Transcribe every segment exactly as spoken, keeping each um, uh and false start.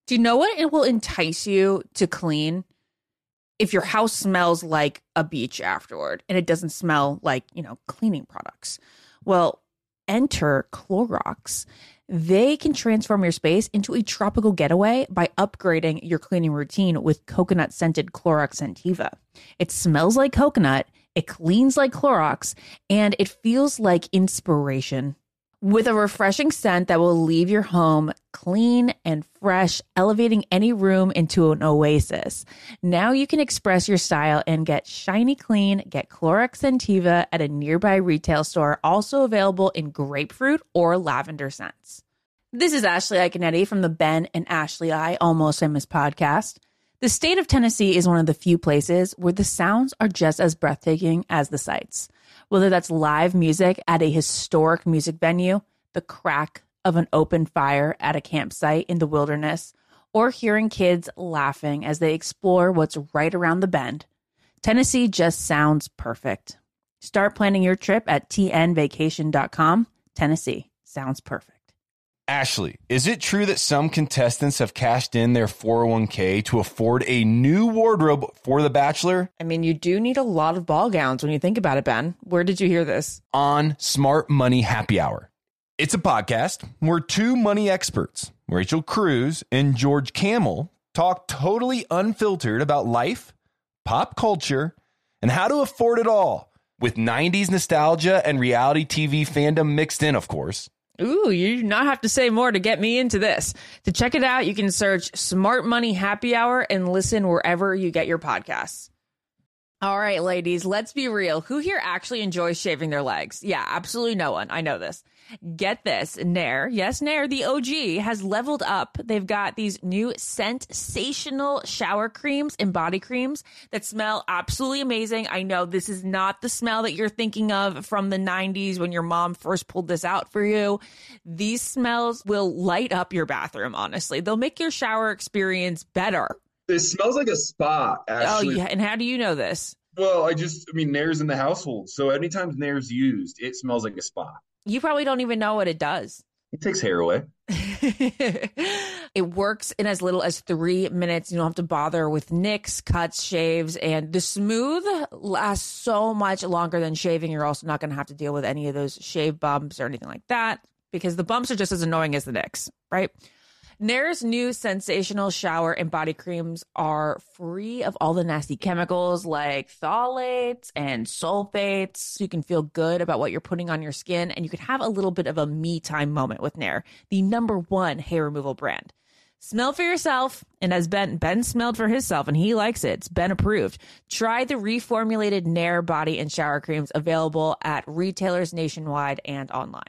Do you know what it will entice you to clean? If your house smells like a beach afterward and it doesn't smell like, you know, cleaning products. Well, enter Clorox. They can transform your space into a tropical getaway by upgrading your cleaning routine with coconut-scented Clorox Scentiva. It smells like coconut, it cleans like Clorox, and it feels like inspiration. With a refreshing scent that will leave your home clean and fresh, elevating any room into an oasis. Now you can express your style and get shiny clean. Get Clorox Scentiva at a nearby retail store, also available in grapefruit or lavender scents. This is Ashley Iconetti from the Ben and Ashley I Almost Famous podcast. The state of Tennessee is one of the few places where the sounds are just as breathtaking as the sights. Whether that's live music at a historic music venue, the crack of an open fire at a campsite in the wilderness, or hearing kids laughing as they explore what's right around the bend, Tennessee just sounds perfect. Start planning your trip at T N vacation dot com. Tennessee sounds perfect. Ashley, is it true that some contestants have cashed in their four oh one k to afford a new wardrobe for The Bachelor? I mean, you do need a lot of ball gowns when you think about it, Ben. Where did you hear this? On Smart Money Happy Hour. It's a podcast where two money experts, Rachel Cruz and George Kamel, talk totally unfiltered about life, pop culture, and how to afford it all, with nineties nostalgia and reality T V fandom mixed in, of course. Ooh, you do not have to say more to get me into this. To check it out, you can search Smart Money Happy Hour and listen wherever you get your podcasts. All right, ladies, let's be real. Who here actually enjoys shaving their legs? Yeah, absolutely no one. I know this. Get this. Nair, yes, Nair, the O G, has leveled up. They've got these new sensational shower creams and body creams that smell absolutely amazing. I know this is not the smell that you're thinking of from the nineties when your mom first pulled this out for you. These smells will light up your bathroom, honestly. They'll make your shower experience better. It smells like a spa, actually. Oh, yeah. And how do you know this? Well, I just, I mean, Nair's in the household. So anytime Nair's used, it smells like a spa. You probably don't even know what it does. It takes hair away. It works in as little as three minutes. You don't have to bother with nicks, cuts, shaves, and the smooth lasts so much longer than shaving. You're also not going to have to deal with any of those shave bumps or anything like that because the bumps are just as annoying as the nicks, right? Nair's new sensational shower and body creams are free of all the nasty chemicals like phthalates and sulfates. So you can feel good about what you're putting on your skin, and you can have a little bit of a me time moment with Nair, the number one hair removal brand. Smell for yourself, and as Ben Ben smelled for himself, and he likes it. It's Ben approved. Try the reformulated Nair body and shower creams available at retailers nationwide and online.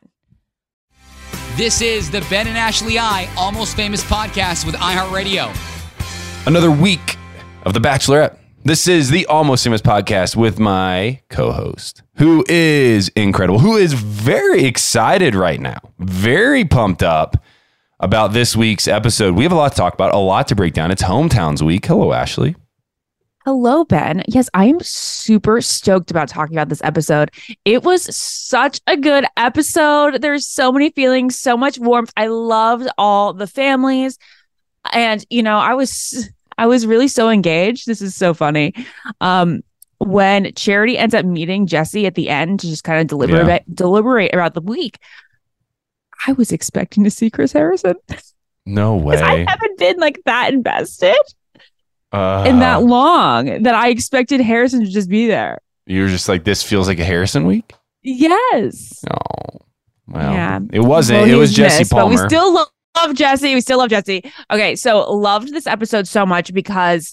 This is the Ben and Ashley I Almost Famous podcast with iHeartRadio. Another week of The Bachelorette. This is the Almost Famous podcast with my co-host, who is incredible, who is very excited right now, very pumped up about this week's episode. We have a lot to talk about, a lot to break down. It's Hometowns Week. Hello, Ashley. Hello, Ben. Yes, I am super stoked about talking about this episode. It was such a good episode. There's so many feelings, so much warmth. I loved all the families. And, you know, I was I was really so engaged. This is so funny. Um, when Charity ends up meeting Jesse at the end to just kind of deliberate, yeah. deliberate about the week, I was expecting to see Chris Harrison. No way. I haven't been like that invested. Uh, in that long that I expected Harrison to just be there. You were just like, this feels like a Harrison week? Yes. Oh, well, yeah. It wasn't. Well, it was Jesse missed, Palmer. But we still love, love Jesse. We still love Jesse. Okay, so loved this episode so much because,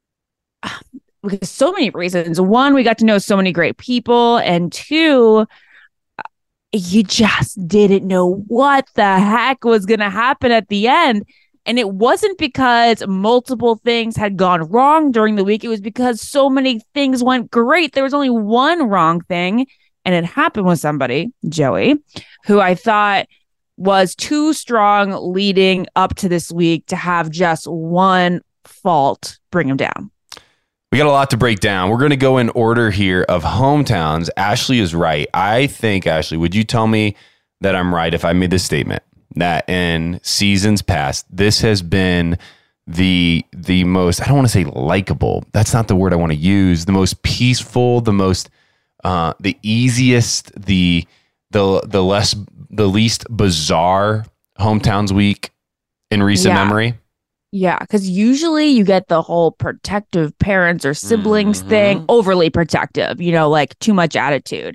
because so many reasons. One, we got to know so many great people. And two, you just didn't know what the heck was going to happen at the end. And it wasn't because multiple things had gone wrong during the week. It was because so many things went great. There was only one wrong thing, and it happened with somebody, Joey, who I thought was too strong leading up to this week to have just one fault bring him down. We got a lot to break down. We're going to go in order here of hometowns. Ashley is right. I think, Ashley, would you tell me that I'm right if I made this statement? that in seasons past, this has been the the most, I don't want to say likable. That's not the word I want to use. The most peaceful, the most uh, the easiest, the the the less the least bizarre Hometowns week in recent Yeah. memory. Yeah, because usually you get the whole protective parents or siblings Mhm. thing, overly protective, you know, like too much attitude.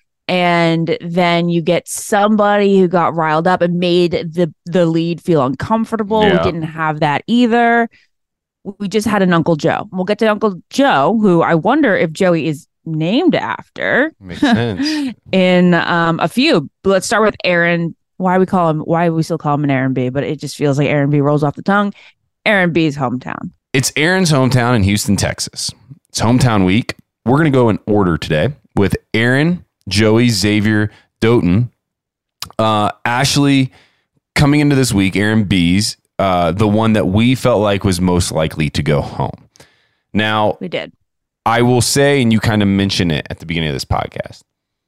And then you get somebody who got riled up and made the the lead feel uncomfortable. Yeah. We didn't have that either. We just had an Uncle Joe. We'll get to Uncle Joe, who I wonder if Joey is named after Makes sense. in um, a few. But let's start with Aaron. Why we call him? Why we still call him an Aaron B? But it just feels like Aaron B rolls off the tongue. Aaron B's hometown. It's Aaron's hometown in Houston, Texas. It's hometown week. We're going to go in order today with Aaron, Joey, Xavier, Doughton, uh, Ashley coming into this week. Aaron B's uh, the one that we felt like was most likely to go home. Now, We did. I will say, and you kind of mentioned it at the beginning of this podcast,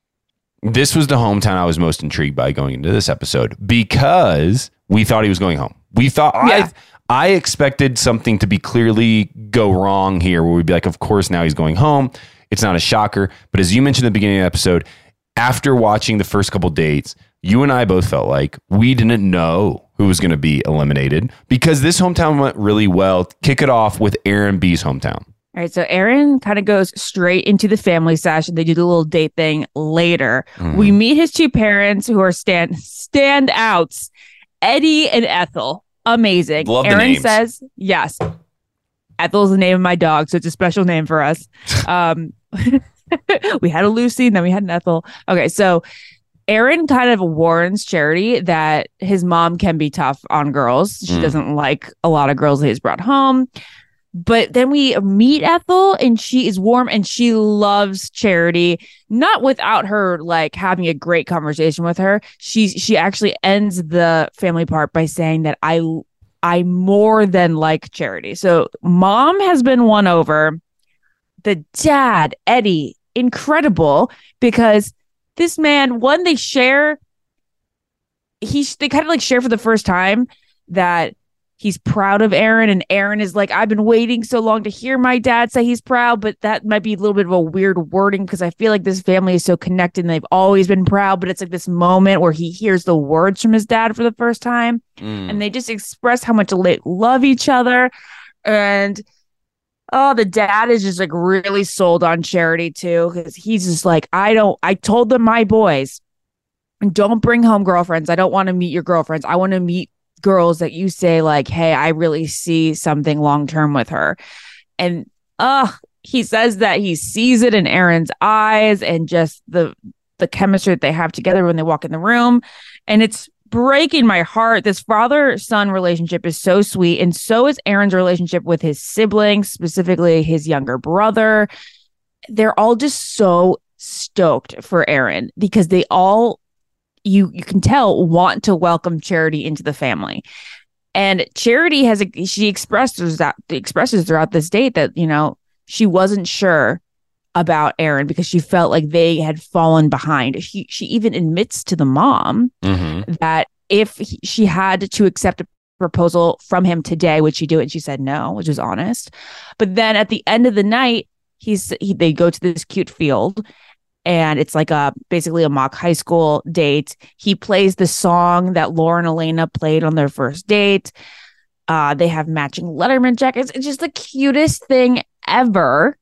this was the hometown I was most intrigued by going into this episode because we thought he was going home. We thought Yeah. I I expected something to be clearly go wrong here where we'd be like, of course, now he's going home. It's not a shocker. But as you mentioned at the beginning of the episode, after watching the first couple dates, you and I both felt like we didn't know who was going to be eliminated because this hometown went really well. Kick it off with Aaron B's hometown. All right, so Aaron kind of goes straight into the family sesh, and they do the little date thing later. Mhm. We meet his two parents, who are stand standouts, Eddie and Ethel. Amazing. Love the Aaron names. says yes. Ethel's the name of my dog, so it's a special name for us. Um, we had a Lucy, and then we had an Ethel. Okay, so Aaron kind of warns Charity that his mom can be tough on girls. She Mm. doesn't like a lot of girls that he's brought home. But then we meet Ethel, and she is warm and she loves Charity, not without her like having a great conversation with her. She she actually ends the family part by saying that I I more than like Charity. So mom has been won over. The dad, Eddie, incredible, because this man, one, they share he they kind of like share for the first time that he's proud of Aaron, and Aaron is like, I've been waiting so long to hear my dad say he's proud, but that might be a little bit of a weird wording because I feel like this family is so connected and they've always been proud, but it's like this moment where he hears the words from his dad for the first time, Mm. and they just express how much they love each other. And oh, the dad is just like really sold on Charity too, because he's just like, I don't, I told them, my boys, don't bring home girlfriends. I don't want to meet your girlfriends. I want to meet girls that you say like, hey, I really see something long term with her. And uh he says that he sees it in Aaron's eyes and just the the chemistry that they have together when they walk in the room. And it's breaking my heart. This father-son relationship is so sweet, and so is Aaron's relationship with his siblings, specifically his younger brother. They're all just so stoked for Aaron because they all you you can tell want to welcome Charity into the family. And Charity has a, she expresses that expresses throughout this date that, you know, she wasn't sure about Aaron because she felt like they had fallen behind. She she even admits to the mom Mhm. that if he, she had to accept a proposal from him today, would she do it? And she said no, which is honest. But then at the end of the night, he's he, they go to this cute field, and it's like a basically a mock high school date. He plays the song that Laura and Elena played on their first date. Uh, they have matching Letterman jackets. It's just the cutest thing ever.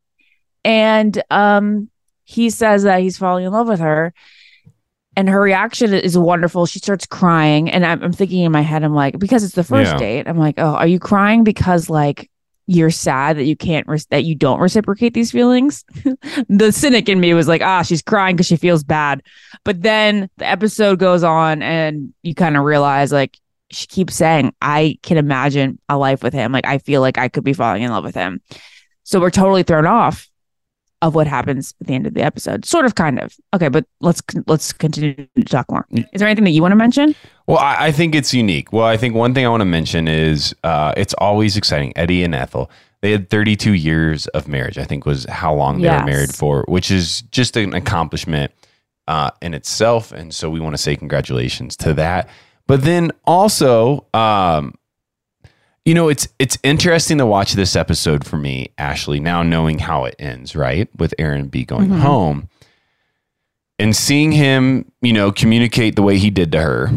And um, he says that he's falling in love with her. And her reaction is wonderful. She starts crying. And I'm, I'm thinking in my head, I'm like, because it's the first Yeah. date, I'm like, oh, are you crying because like you're sad that you can't, re- that you don't reciprocate these feelings? The cynic in me was like, ah, she's crying because she feels bad. But then the episode goes on and you kind of realize like, she keeps saying, I can imagine a life with him. Like, I feel like I could be falling in love with him. So we're totally thrown off of what happens at the end of the episode. Sort of, kind of. Okay, but let's let's continue to talk more. Is there anything that you want to mention? Well, I, I think it's unique. Well, I think one thing I want to mention is uh, it's always exciting. Eddie and Ethel, they had thirty-two years of marriage, I think was how long they Yes. were married for, which is just an accomplishment uh, in itself. And so we want to say congratulations to that. But then also, um, you know, it's it's interesting to watch this episode for me, Ashley, now knowing how it ends, right? With Aaron B going mm-hmm. home and seeing him, you know, communicate the way he did to her,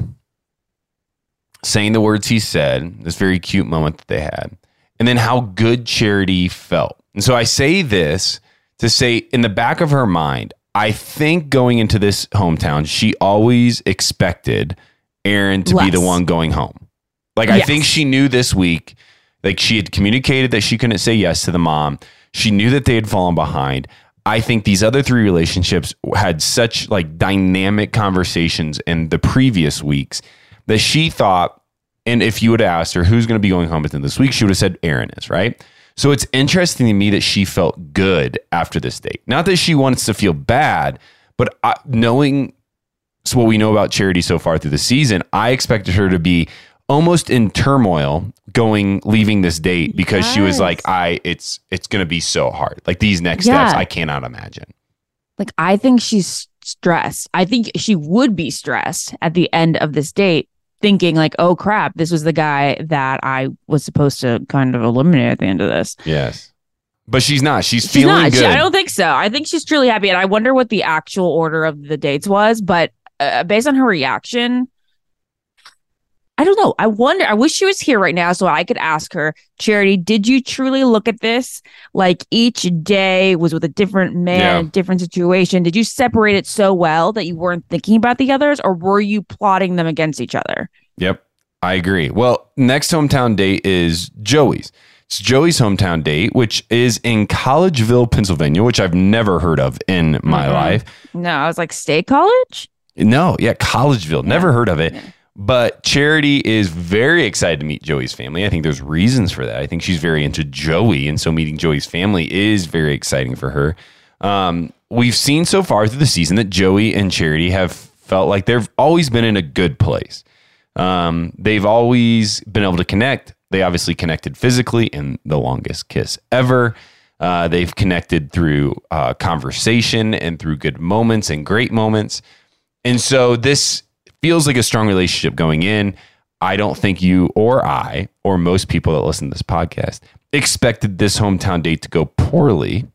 saying the words he said, this very cute moment that they had, and then how good Charity felt. And so I say this to say, in the back of her mind, I think going into this hometown, she always expected Aaron to Less. be the one going home. Like, yes. I think she knew this week, like she had communicated that she couldn't say yes to the mom. She knew that they had fallen behind. I think these other three relationships had such like dynamic conversations in the previous weeks that she thought, and if you would have asked her who's going to be going home within this week, she would have said Aaron is, right? So it's interesting to me that she felt good after this date. Not that she wants to feel bad, but I, knowing so what we know about Charity so far through the season, I expected her to be almost in turmoil going, leaving this date because yes. she was like, I, it's, it's going to be so hard. Like these next yeah. steps, I cannot imagine. Like, I think she's stressed. I think she would be stressed at the end of this date, thinking like, oh crap, this was the guy that I was supposed to kind of eliminate at the end of this. Yes. But she's not. She's, she's feeling not. good. She, I don't think so. I think she's truly happy. And I wonder what the actual order of the dates was. But uh, based on her reaction, I don't know. I wonder. I wish she was here right now so I could ask her, Charity, did you truly look at this? Like each day was with a different man, yeah. a different situation. Did you separate it so well that you weren't thinking about the others, or were you plotting them against each other? Yep, I agree. Well, next hometown date is Joey's. It's Joey's hometown date, which is in Collegeville, Pennsylvania, which I've never heard of in my mm-hmm. life. No, I was like, State College? No, yeah, Collegeville. Never yeah. heard of it. Yeah. But Charity is very excited to meet Joey's family. I think there's reasons for that. I think she's very into Joey, and so meeting Joey's family is very exciting for her. Um, we've seen so far through the season that Joey and Charity have felt like they've always been in a good place. Um, they've always been able to connect. They obviously connected physically in the longest kiss ever. Uh, they've connected through uh, conversation and through good moments and great moments. And so this feels like a strong relationship going in. I don't think you or I, or most people that listen to this podcast, expected this hometown date to go poorly.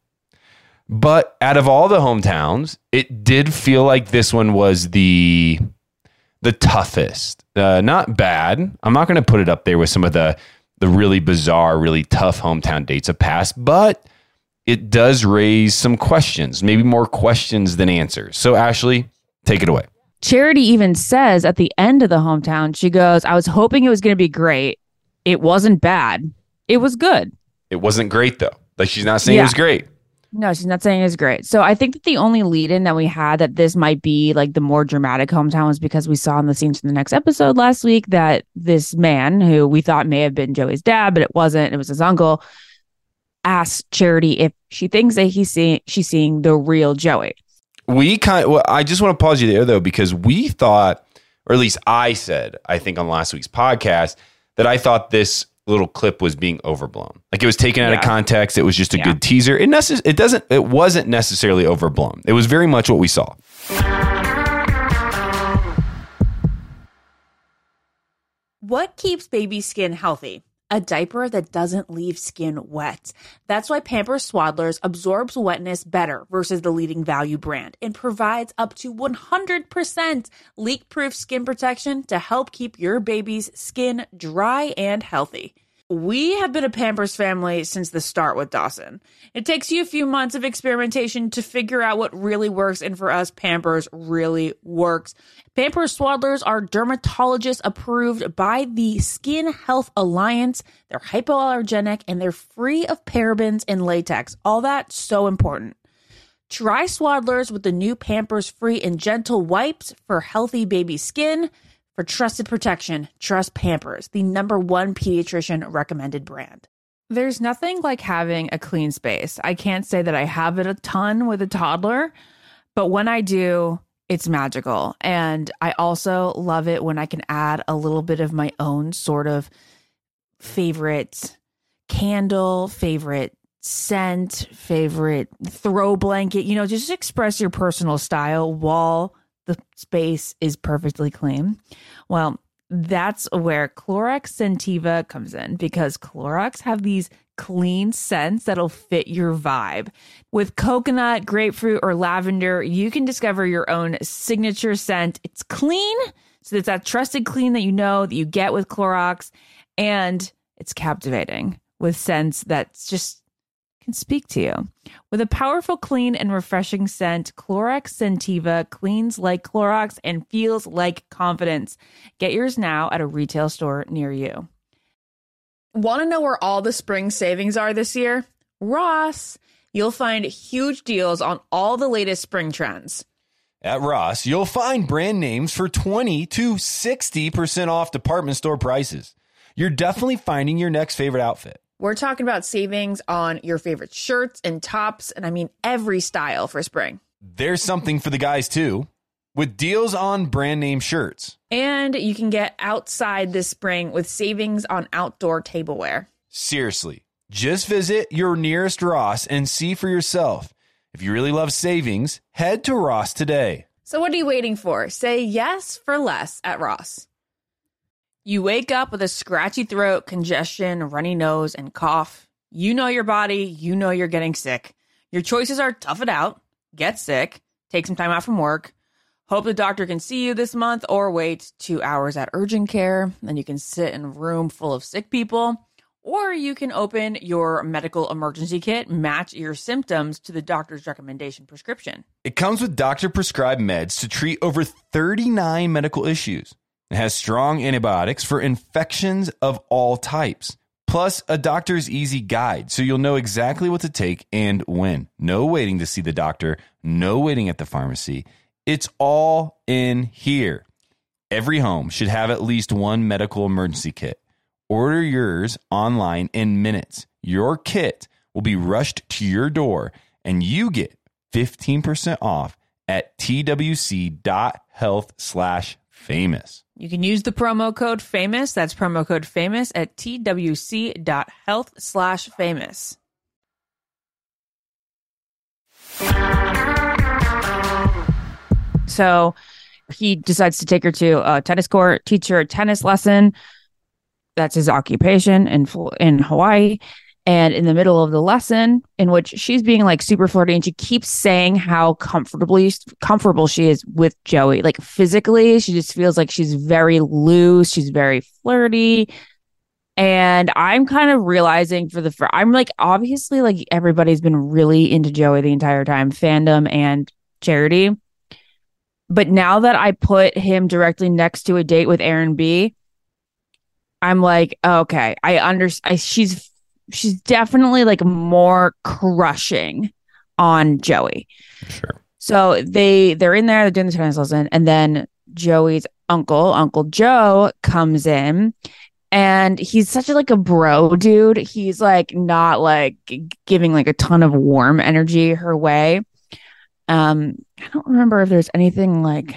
But out of all the hometowns, it did feel like this one was the the toughest. Uh, not bad. I'm not going to put it up there with some of the the really bizarre, really tough hometown dates of past, but it does raise some questions, maybe more questions than answers. So Ashley, take it away. Charity even says at the end of the hometown, she goes, I was hoping it was going to be great. It wasn't bad. It was good. It wasn't great, though. Like, she's not saying yeah. it was great. No, she's not saying it was great. So I think that the only lead-in that we had that this might be like the more dramatic hometown was because we saw in the scenes from the next episode last week that this man, who we thought may have been Joey's dad, but it wasn't, it was his uncle, asked Charity if she thinks that he's seeing, she's seeing the real Joey. We kind of, well, I just want to pause you there, though, because we thought, or at least I said, I think on last week's podcast, that I thought this little clip was being overblown. Like it was taken out yeah. of context. It was just a yeah. good teaser. It, necess- it doesn't, it wasn't necessarily overblown. It was very much what we saw. What keeps baby skin healthy? A diaper that doesn't leave skin wet. That's why Pampers Swaddlers absorbs wetness better versus the leading value brand and provides up to one hundred percent leak-proof skin protection to help keep your baby's skin dry and healthy. We have been a Pampers family since the start with Dawson. It takes you a few months of experimentation to figure out what really works, and for us, Pampers really works. Pampers Swaddlers are dermatologist approved by the Skin Health Alliance. They're hypoallergenic and they're free of parabens and latex. All that so important. Try Swaddlers with the new Pampers Free and Gentle wipes for healthy baby skin. For trusted protection, trust Pampers, the number one pediatrician recommended brand. There's nothing like having a clean space. I can't say that I have it a ton with a toddler, but when I do, it's magical. And I also love it when I can add a little bit of my own sort of favorite candle, favorite scent, favorite throw blanket, you know, just express your personal style while the space is perfectly clean. Well, that's where Clorox Scentiva comes in, because Clorox have these clean scents that'll fit your vibe. With coconut, grapefruit, or lavender, you can discover your own signature scent. It's clean, so it's that trusted clean that you know that you get with Clorox, and it's captivating with scents that's just can speak to you. With a powerful, clean, and refreshing scent, Clorox Scentiva cleans like Clorox and feels like confidence. Get yours now at a retail store near you. Want to know where all the spring savings are this year? Ross. You'll find huge deals on all the latest spring trends. At Ross, you'll find brand names for twenty to sixty percent off department store prices. You're definitely finding your next favorite outfit. We're talking about savings on your favorite shirts and tops, and I mean every style for spring. There's something for the guys too, with deals on brand name shirts. And you can get outside this spring with savings on outdoor tableware. Seriously, just visit your nearest Ross and see for yourself. If you really love savings, head to Ross today. So what are you waiting for? Say yes for less at Ross. You wake up with a scratchy throat, congestion, runny nose, and cough. You know your body. You know you're getting sick. Your choices are tough it out, get sick, take some time out from work, hope the doctor can see you this month, or wait two hours at urgent care. Then you can sit in a room full of sick people. Or you can open your medical emergency kit, match your symptoms to the doctor's recommendation prescription. It comes with doctor-prescribed meds to treat over thirty-nine medical issues. It has strong antibiotics for infections of all types, plus a doctor's easy guide, so you'll know exactly what to take and when. No waiting to see the doctor, no waiting at the pharmacy. It's all in here. Every home should have at least one medical emergency kit. Order yours online in minutes. Your kit will be rushed to your door, and you get fifteen percent off at twc.health slash famous. You can use the promo code FAMOUS. That's promo code FAMOUS at twc.health slash famous. So he decides to take her to a tennis court, teach her a tennis lesson. That's his occupation in, in Hawaii. And in the middle of the lesson, in which she's being like super flirty, and she keeps saying how comfortably comfortable she is with Joey. Like physically, she just feels like she's very loose. She's very flirty. And I'm kind of realizing for the, fr- I'm like, obviously, like everybody's been really into Joey the entire time, fandom and Charity. But now that I put him directly next to a date with Aaron B, I'm like, okay, I understand. She's she's definitely like more crushing on Joey. Sure. So they they're in there, they're doing the tennis lesson, and then Joey's uncle, Uncle Joe, comes in, and he's such a, like a bro dude. He's like not like g- giving like a ton of warm energy her way. Um, I don't remember if there's anything like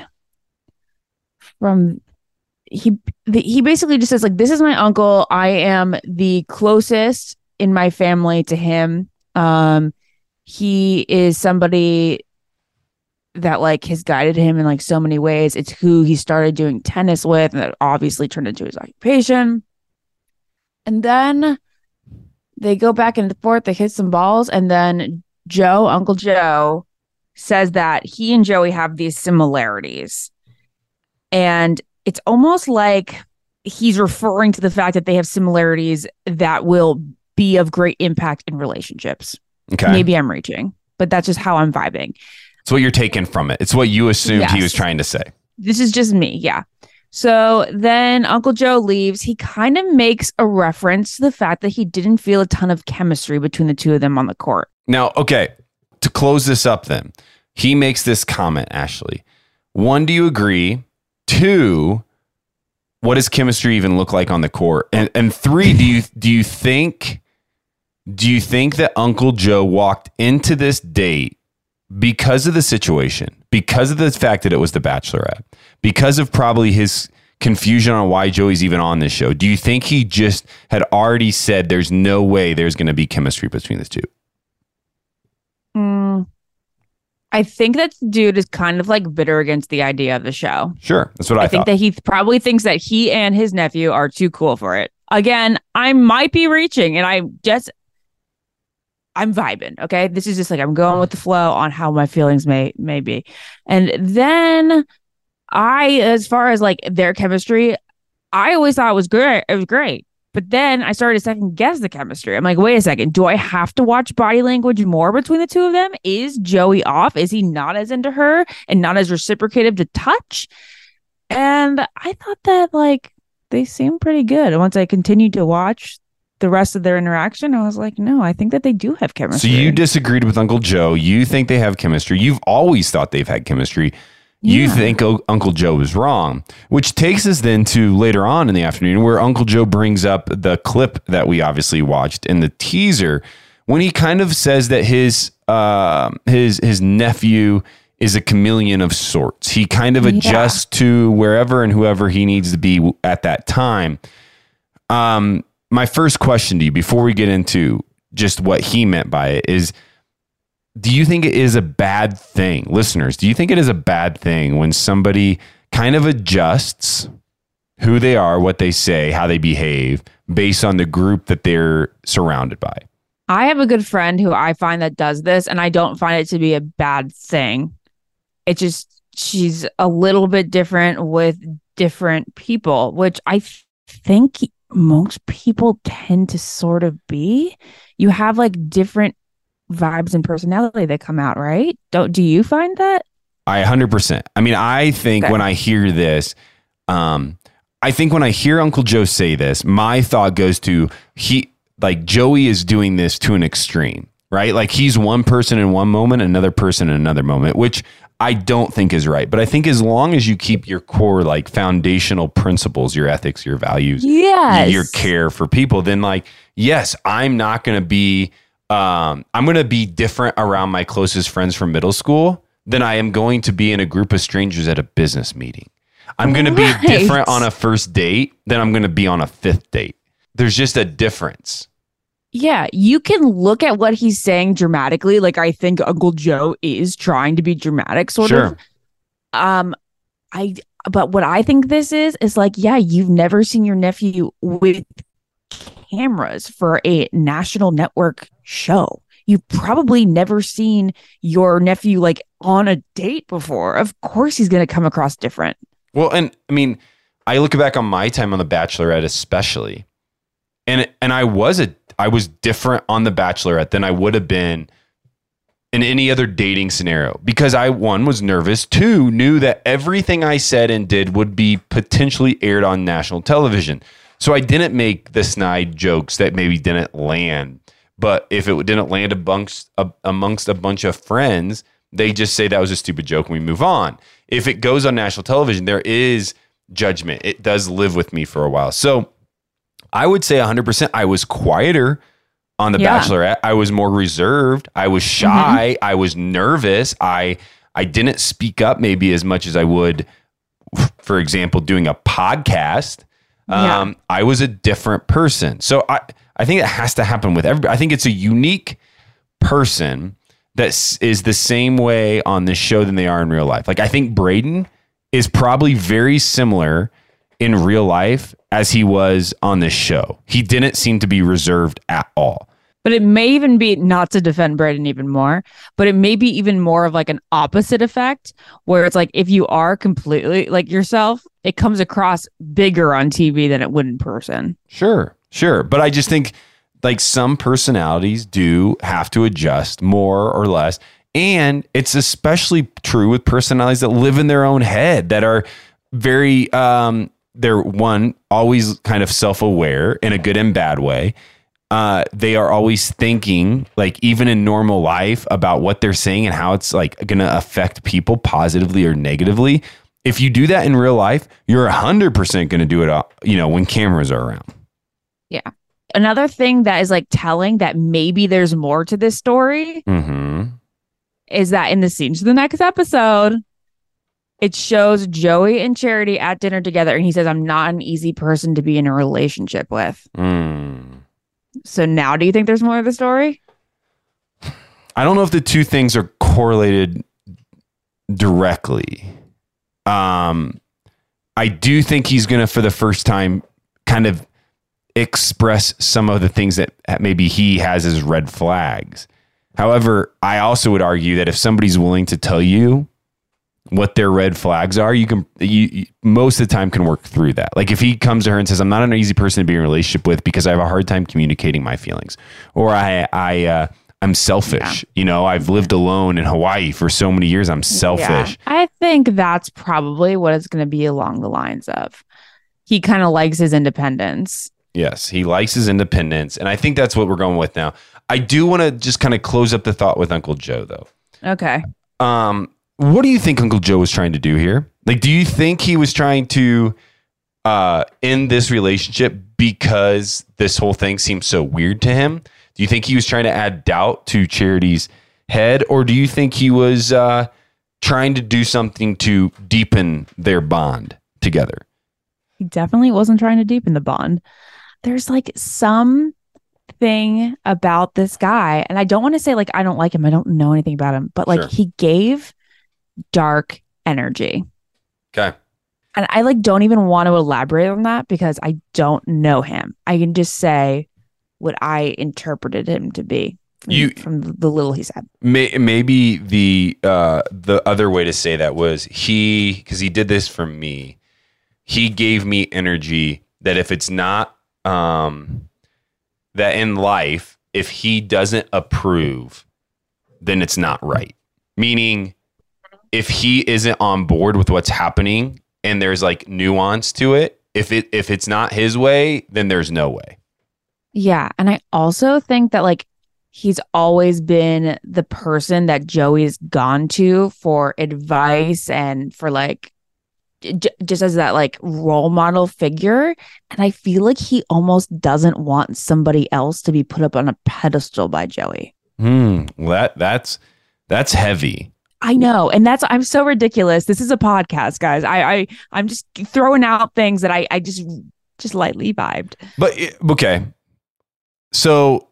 from. He the, he basically just says like, this is my uncle. I am the closest in my family to him. Um, he is somebody that like has guided him in like so many ways. It's who he started doing tennis with, and that obviously turned into his occupation. And then they go back and forth. They hit some balls, and then Joe, Uncle Joe, says that he and Joey have these similarities, and it's almost like he's referring to the fact that they have similarities that will be of great impact in relationships. Okay. Maybe I'm reaching, but that's just how I'm vibing. It's what you're taking from it. It's what you assumed Yes. he was trying to say. This is just me. Yeah. So then Uncle Joe leaves. He kind of makes a reference to the fact that he didn't feel a ton of chemistry between the two of them on the court. Now, okay, to close this up then, he makes this comment, Ashley. One, do you agree? Two, what does chemistry even look like on the court? And and three, do you do you think do you think that Uncle Joe walked into this date because of the situation, because of the fact that it was The Bachelorette, because of probably his confusion on why Joey's even on this show? Do you think he just had already said there's no way there's going to be chemistry between the two? Mm, I think that dude is kind of like bitter against the idea of the show. Sure. That's what I, I think thought. that he probably thinks that he and his nephew are too cool for it. Again, I might be reaching and I just, I'm vibing. Okay. This is just like, I'm going with the flow on how my feelings may, may be. And then I, as far as like their chemistry, I always thought it was great. It was great. But then I started to second guess the chemistry. I'm like, wait a second. Do I have to watch body language more between the two of them? Is Joey off? Is he not as into her and not as reciprocative to touch? And I thought that like they seemed pretty good. And once I continued to watch the rest of their interaction, I was like, no, I think that they do have chemistry. So you disagreed with Uncle Joe. You think they have chemistry. You've always thought they've had chemistry. You Yeah. think o- Uncle Joe is wrong, which takes us then to later on in the afternoon where Uncle Joe brings up the clip that we obviously watched in the teaser when he kind of says that his uh, his his nephew is a chameleon of sorts. He kind of adjusts yeah. to wherever and whoever he needs to be at that time. Um, my first question to you before we get into just what he meant by it is, do you think it is a bad thing, listeners? Do you think it is a bad thing when somebody kind of adjusts who they are, what they say, how they behave based on the group that they're surrounded by? I have a good friend who I find that does this, and I don't find it to be a bad thing. It just, she's a little bit different with different people, which I th- think most people tend to sort of be. You have like different vibes and personality that come out, right? Don't do you find that? I one hundred percent. I mean, I think okay. when I hear this, um, I think when I hear Uncle Joe say this, my thought goes to he like Joey is doing this to an extreme, right? Like he's one person in one moment, another person in another moment, which I don't think is right. But I think as long as you keep your core like foundational principles, your ethics, your values, yes. your care for people, then like, yes, I'm not going to be Um, I'm going to be different around my closest friends from middle school than I am going to be in a group of strangers at a business meeting. I'm going to be right. different on a first date than I'm going to be on a fifth date. There's just a difference. Yeah, you can look at what he's saying dramatically. Like I think Uncle Joe is trying to be dramatic, sort sure. of. Um, I but what I think this is is like, yeah, you've never seen your nephew with cameras for a national network show. You've probably never seen your nephew like on a date before. Of course he's going to come across different. Well, and I mean, I look back on my time on The Bachelorette especially, and and I was a I was different on The Bachelorette than I would have been in any other dating scenario because I, one, was nervous, two, knew that everything I said and did would be potentially aired on national television. So I didn't make the snide jokes that maybe didn't land. But if it didn't land amongst a, amongst a bunch of friends, they just say that was a stupid joke and we move on. If it goes on national television, there is judgment. It does live with me for a while. So I would say one hundred percent I was quieter on The Yeah. Bachelorette. I was more reserved. I was shy. Mm-hmm. I was nervous. I I didn't speak up maybe as much as I would, for example, doing a podcast. Yeah. Um, I was a different person. So I, I think it has to happen with everybody. I think it's a unique person that is the same way on this show than they are in real life. Like I think Braden is probably very similar in real life as he was on this show. He didn't seem to be reserved at all. But it may even be, not to defend Braden even more, but it may be even more of like an opposite effect where it's like if you are completely like yourself, it comes across bigger on T V than it would in person. Sure, sure. But I just think like some personalities do have to adjust more or less. And it's especially true with personalities that live in their own head, that are very, um, they're one, always kind of self-aware in a good and bad way. Uh, they are always thinking, like even in normal life, about what they're saying and how it's like going to affect people positively or negatively. If you do that in real life, you're one hundred percent going to do it, you know, when cameras are around. Yeah. Another thing that is like telling that maybe there's more to this story Mm-hmm. is that in the scenes of the next episode, it shows Joey and Charity at dinner together. And he says, I'm not an easy person to be in a relationship with. Mm. So now do you think there's more of the story? I don't know if the two things are correlated directly. Um, I do think he's going to, for the first time, kind of express some of the things that maybe he has as red flags. However, I also would argue that if somebody's willing to tell you what their red flags are, you can, you, you most of the time can work through that. Like if he comes to her and says, I'm not an easy person to be in a relationship with because I have a hard time communicating my feelings, or I, I, uh, I'm selfish. Yeah. You know, I've lived alone in Hawaii for so many years. I'm selfish. Yeah. I think that's probably what it's going to be along the lines of. He kind of likes his independence. Yes, he likes his independence. And I think that's what we're going with now. I do want to just kind of close up the thought with Uncle Joe, though. Okay. Um, what do you think Uncle Joe was trying to do here? Like, do you think he was trying to uh, end this relationship because this whole thing seems so weird to him? Do you think he was trying to add doubt to Charity's head? Or do you think he was uh, trying to do something to deepen their bond together? He definitely wasn't trying to deepen the bond. There's like some thing about this guy, and I don't want to say like I don't like him. I don't know anything about him, but like Sure. he gave dark energy. Okay. And I like don't even want to elaborate on that because I don't know him. I can just say what I interpreted him to be from, You- from the little he said. May, maybe the uh, the other way to say that was he, because he did this for me. He gave me energy that if it's not um, that in life, if he doesn't approve, then it's not right. Meaning, if he isn't on board with what's happening and there's like nuance to it, if it if it's not his way, then there's no way. Yeah. And I also think that like he's always been the person that Joey's gone to for advice and for like j- just as that like role model figure. And I feel like he almost doesn't want somebody else to be put up on a pedestal by Joey. Hmm. Well, that that's that's heavy. I know. And that's, I'm so ridiculous. This is a podcast, guys. I, I, I'm just throwing out things that I, I just, just lightly vibed. But okay. So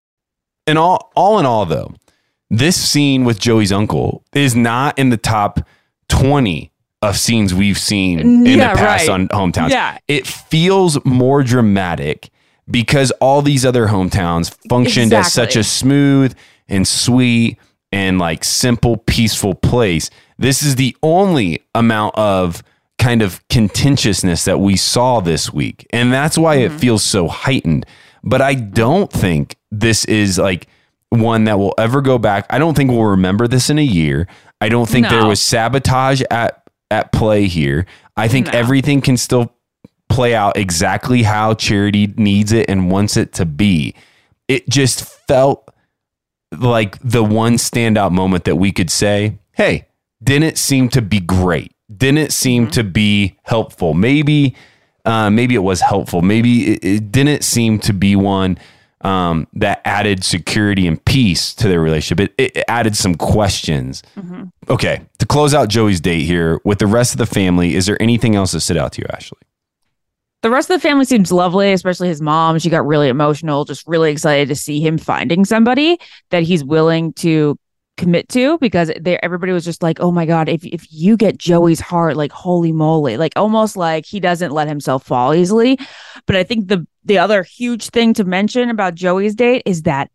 in all, all in all though, this scene with Joey's uncle is not in the top twenty of scenes we've seen in Yeah, the past right. on Hometowns. Yeah. It feels more dramatic because all these other hometowns functioned as Exactly. such a smooth and sweet and like simple, peaceful place. This is the only amount of kind of contentiousness that we saw this week. And that's why Mm-hmm. it feels so heightened. But I don't think this is like one that will ever go back. I don't think we'll remember this in a year. I don't think No. there was sabotage at, at play here. I think No. everything can still play out exactly how Charity needs it and wants it to be. It just felt like the one standout moment that we could say, hey, didn't seem to be great. Didn't seem Mm-hmm. to be helpful. Maybe, uh, maybe it was helpful. Maybe it, it didn't seem to be one um, that added security and peace to their relationship. It, it added some questions. Mm-hmm. Okay, to close out Joey's date here with the rest of the family, is there anything else that stood out to you, Ashley? The rest of the family seems lovely, especially his mom. She got really emotional, just really excited to see him finding somebody that he's willing to commit to, because they, everybody was just like, oh my God, if if you get Joey's heart, like holy moly, like almost like he doesn't let himself fall easily. But I think the the other huge thing to mention about Joey's date is that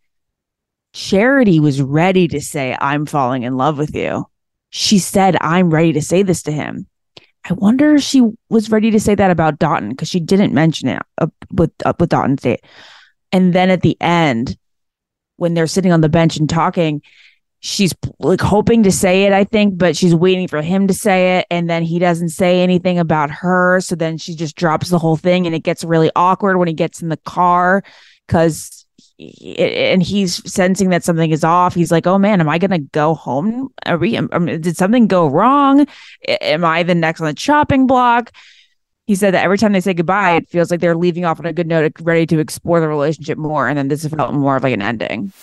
Charity was ready to say, I'm falling in love with you. She said, I'm ready to say this to him. I wonder if she was ready to say that about Dotun, because she didn't mention it up with up with Dotun's date. And then at the end, when they're sitting on the bench and talking, she's like hoping to say it, I think, but she's waiting for him to say it. And then he doesn't say anything about her. So then she just drops the whole thing, and it gets really awkward when he gets in the car because and he's sensing that something is off. He's like, oh man, am I going to go home? Are we, um, did something go wrong? Am I the next on the chopping block? He said that every time they say goodbye, it feels like they're leaving off on a good note, ready to explore the relationship more. And then this felt more of like an ending.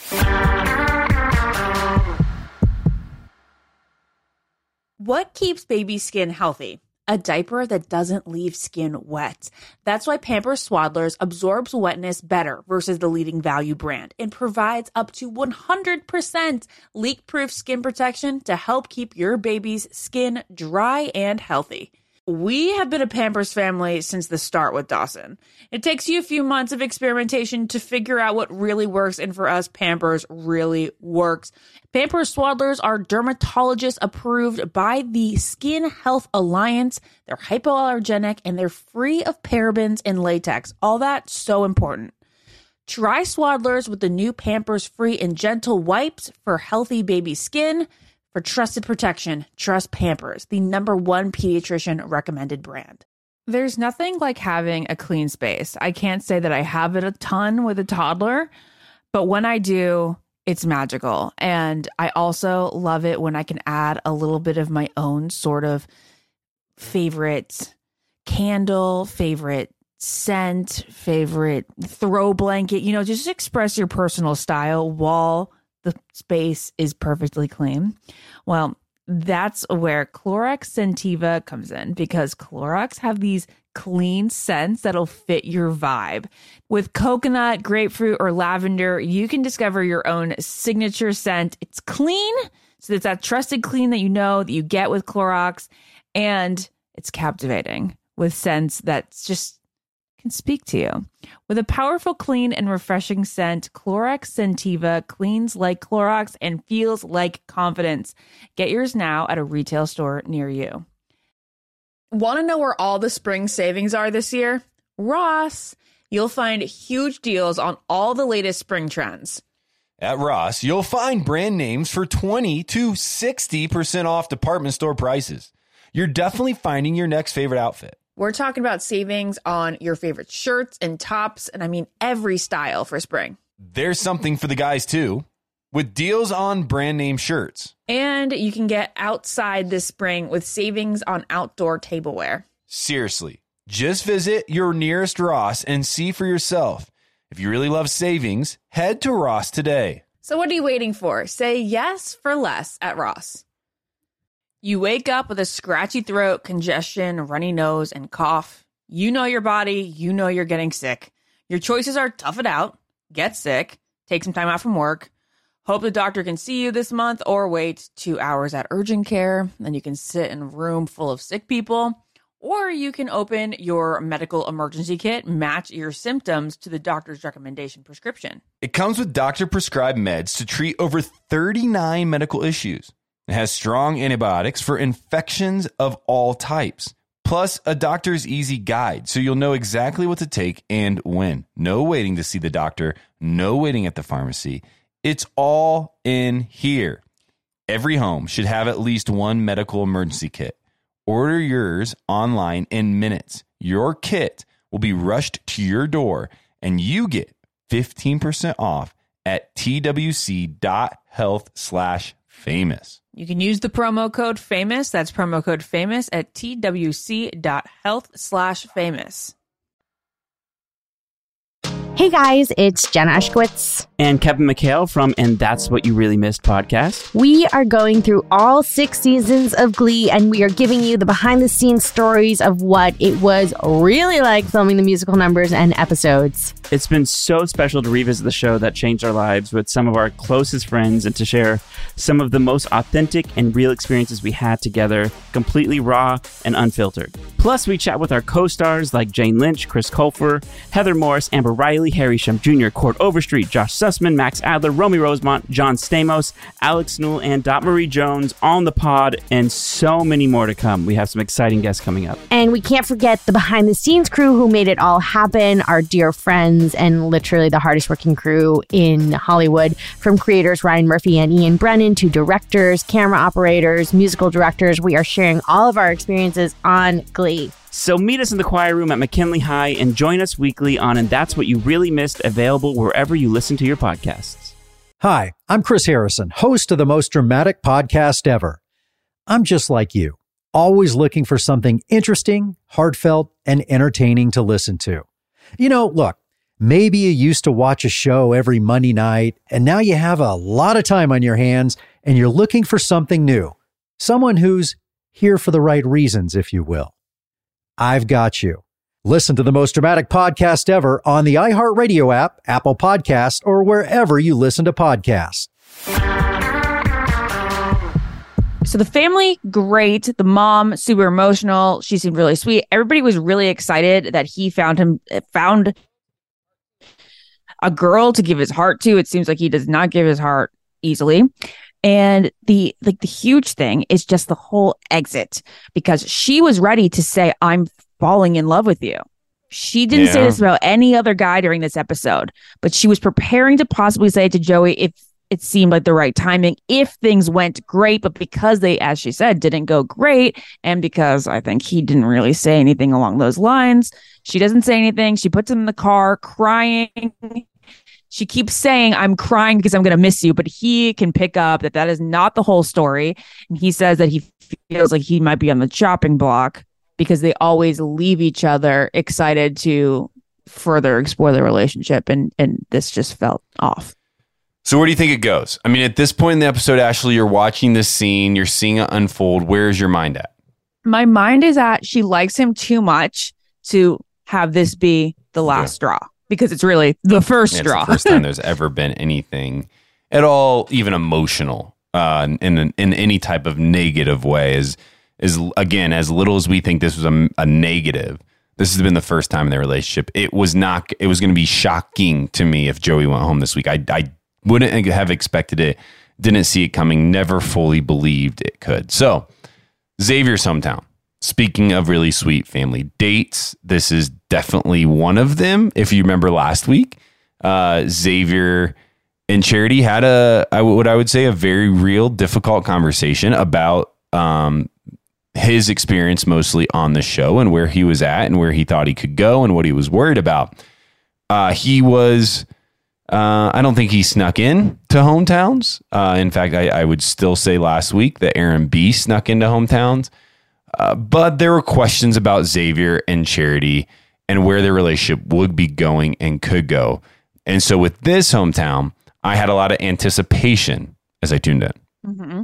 What keeps baby skin healthy? a diaper that doesn't leave skin wet. That's why Pampers Swaddlers absorbs wetness better versus the leading value brand and provides up to one hundred percent leak-proof skin protection to help keep your baby's skin dry and healthy. We have been a Pampers family since the start with Dawson. It takes you a few months of experimentation to figure out what really works, and for us, Pampers really works. Pampers Swaddlers are dermatologist approved by the Skin Health Alliance. They're hypoallergenic and they're free of parabens and latex. All that so important. Try Swaddlers with the new Pampers Free and Gentle wipes for healthy baby skin. For trusted protection, trust Pampers, the number one pediatrician recommended brand. There's nothing like having a clean space. I can't say that I have it a ton with a toddler, but when I do, it's magical. And I also love it when I can add a little bit of my own sort of favorite candle, favorite scent, favorite throw blanket, you know, just express your personal style while the space is perfectly clean. Well, that's where Clorox Scentiva comes in, because Clorox have these clean scents that'll fit your vibe. With coconut, grapefruit, or lavender, you can discover your own signature scent. It's clean, so it's that trusted clean that you know that you get with Clorox, and it's captivating with scents that's just can speak to you. With a powerful, clean, and refreshing scent, Clorox Scentiva cleans like Clorox and feels like confidence. Get yours now at a retail store near you. Want to know where all the spring savings are this year? Ross. You'll find huge deals on all the latest spring trends. At Ross, you'll find brand names for twenty to sixty percent off department store prices. You're definitely finding your next favorite outfit. We're talking about savings on your favorite shirts and tops, and I mean every style for spring. There's something for the guys, too, with deals on brand name shirts. And you can get outside this spring with savings on outdoor tableware. Seriously, just visit your nearest Ross and see for yourself. If you really love savings, head to Ross today. So what are you waiting for? Say yes for less at Ross. You wake up with a scratchy throat, congestion, runny nose, and cough. You know your body. You know you're getting sick. Your choices are tough it out, get sick, take some time out from work, hope the doctor can see you this month, or wait two hours at urgent care. Then you can sit in a room full of sick people. Or you can open your medical emergency kit, match your symptoms to the doctor's recommendation prescription. It comes with doctor-prescribed meds to treat over thirty-nine medical issues. It has strong antibiotics for infections of all types, plus a doctor's easy guide, so you'll know exactly what to take and when. No waiting to see the doctor, no waiting at the pharmacy. It's all in here. Every home should have at least one medical emergency kit. Order yours online in minutes. Your kit will be rushed to your door, and you get fifteen percent off at twc.health slash famous. You can use the promo code FAMOUS. That's promo code FAMOUS at twc.health slash famous. Hey guys, it's Jenna Ushkowitz. And Kevin McHale from And That's What You Really Missed podcast. We are going through all six seasons of Glee, and we are giving you the behind-the-scenes stories of what it was really like filming the musical numbers and episodes. It's been so special to revisit the show that changed our lives with some of our closest friends and to share some of the most authentic and real experiences we had together, completely raw and unfiltered. Plus, we chat with our co-stars like Jane Lynch, Chris Colfer, Heather Morris, Amber Riley, Harry Shum Junior, Cord Overstreet, Josh Sussman, Max Adler, Romy Rosemont, John Stamos, Alex Newell, and Dot Marie Jones on the pod, and so many more to come. We have some exciting guests coming up. And we can't forget the behind-the-scenes crew who made it all happen, our dear friends and literally the hardest working crew in Hollywood, from creators Ryan Murphy and Ian Brennan to directors, camera operators, musical directors. We are sharing all of our experiences on Glee. So meet us in the choir room at McKinley High and join us weekly on And That's What You Really Missed, available wherever you listen to your podcasts. Hi, I'm Chris Harrison, host of the most dramatic podcast ever. I'm just like you, always looking for something interesting, heartfelt, and entertaining to listen to. You know, look, maybe you used to watch a show every Monday night, and now you have a lot of time on your hands, and you're looking for something new. Someone who's here for the right reasons, if you will. I've got you. Listen to the most dramatic podcast ever on the iHeartRadio app, Apple Podcasts, or wherever you listen to podcasts. So the family, great. The mom, super emotional. She seemed really sweet. Everybody was really excited that he found him, found a girl to give his heart to. It seems like he does not give his heart easily. And the like the huge thing is just the whole exit, because she was ready to say, I'm falling in love with you. She didn't Yeah. say this about any other guy during this episode, but she was preparing to possibly say it to Joey if it seemed like the right timing, if things went great. But because they, as she said, didn't go great, and because I think he didn't really say anything along those lines, she doesn't say anything. She puts him in the car crying. She keeps saying, I'm crying because I'm going to miss you. But he can pick up that that is not the whole story. And he says that he feels like he might be on the chopping block because they always leave each other excited to further explore their relationship. And, and this just felt off. So where do you think it goes? I mean, at this point in the episode, Ashley, you're watching this scene, you're seeing it unfold. Where's your mind at? My mind is at she likes him too much to have this be the last Yeah. straw, because it's really the first Yeah, it's straw. the first time there's ever been anything at all, even emotional, uh, in in any type of negative way. Is is again, as little as we think this was a, a negative, this has been the first time in their relationship. It was not. It was going to be shocking to me if Joey went home this week. I I wouldn't have expected it. Didn't see it coming. Never fully believed it could. So Xavier's hometown. Speaking of really sweet family dates, this is definitely one of them. If you remember last week, uh, Xavier and Charity had a, I, what I would say, a very real, difficult conversation about um, his experience mostly on the show and where he was at and where he thought he could go and what he was worried about. Uh, he was, uh, I don't think he snuck in to hometowns. Uh, in fact, I, I would still say last week that Aaron B snuck into hometowns. Uh, but there were questions about Xavier and Charity and where their relationship would be going and could go. And so with this hometown, I had a lot of anticipation as I tuned in. Mm-hmm.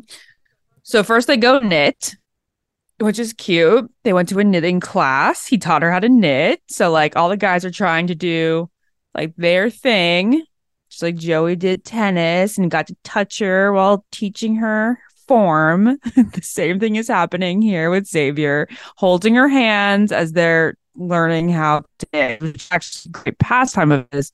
So first they go knit, which is cute. They went to a knitting class. He taught her how to knit. So like all the guys are trying to do like their thing. Just like Joey did tennis and got to touch her while teaching her form. The same thing is happening here with Xavier, holding her hands as they're learning how to knit, which is actually a great pastime of this